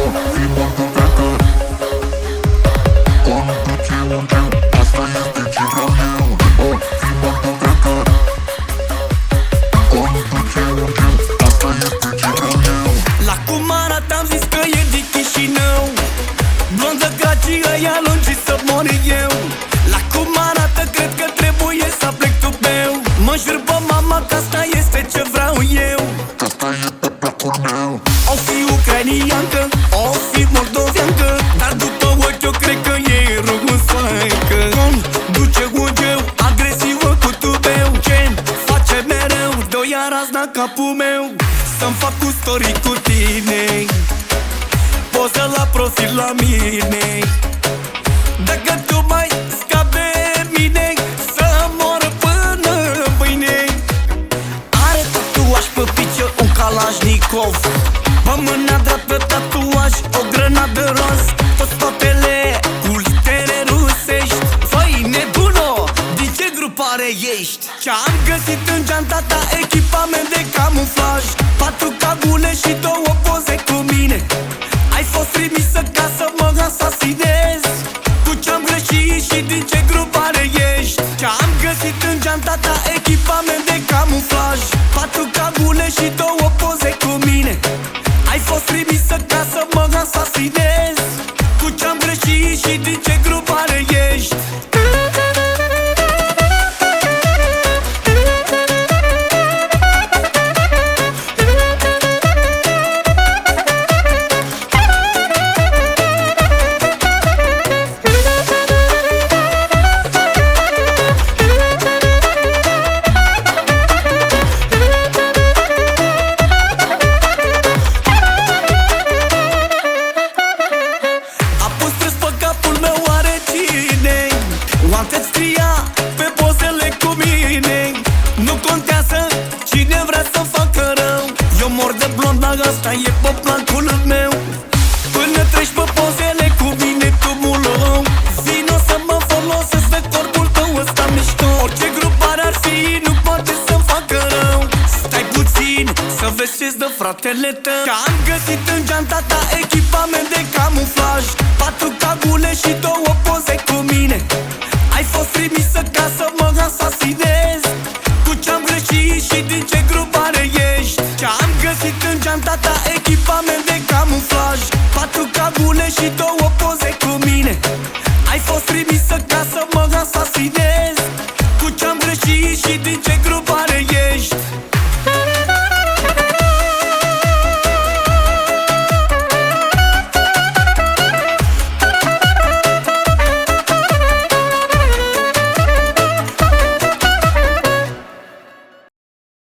fi mult duretă. Conduce un greu, asta este ce vreau eu. O fi mult duretă. Conduce un greu, asta este ce vreau eu. La cum arată-am zis că e din Chișinău, blondă gracie, ea lungi să mor eu. La cum arată, cred că trebuie să plec tubeu. Mă jur pe mama că asta este ce vreau eu, Că asta e pe placul meu. o fi ucrainiancă, o fi moldoveancă, dar după ochi eu cred că e rusoaică. Conduce un greu, agresivă cu tubeu, ce face mereu, doi razna capul meu. Să-mi fac cu story cu tine, poză la profil la mine. Dacă tu mai scapi de mine, să mor până mâine. Are tatuaj pe picior un Kalashnikov, pe mâna dreaptă tatuaj o grenadă roz, tot spatele cu litere rusești. Făi nebuno, din ce grupare ești? Ce-am găsit în geanta ta, echipament de camuflaj, 4 cagule și 2 poze cu mine. Ai fost trimisă ca să mă asasinezi. Cu ce-am greșit și din ce grupare ești? Ce-am găsit în geanta ta, echipament de camuflaj, 4 cagule și 2 poze cu mine. Ai fost trimisă ca să mă asasinezi. Cu ce-am greșit și din ce grupare ești? Wanted scria pe pozele cu mine. Nu contează cine vrea să facă rău, eu mor de blond, dar asta e pe placul meu. Până treci pe pozele cu mine, tu mulou, vino să mă folosesc de corpul tău ăsta mișto. Orice grupare ar fi, nu poate să-mi facă rău. Stai puțin să vezi ce-ți dă fratele tău. Că am găsit în geanta ta, echipament de camuflaj, 4 cagule și 2 poze cu mine. Ai fost trimisă ca să mă asasinezi. Cu ce-am greșit și din ce grupare ești? Ce-am găsit în geanta ta, echipament de camuflaj, 4 cagule și 2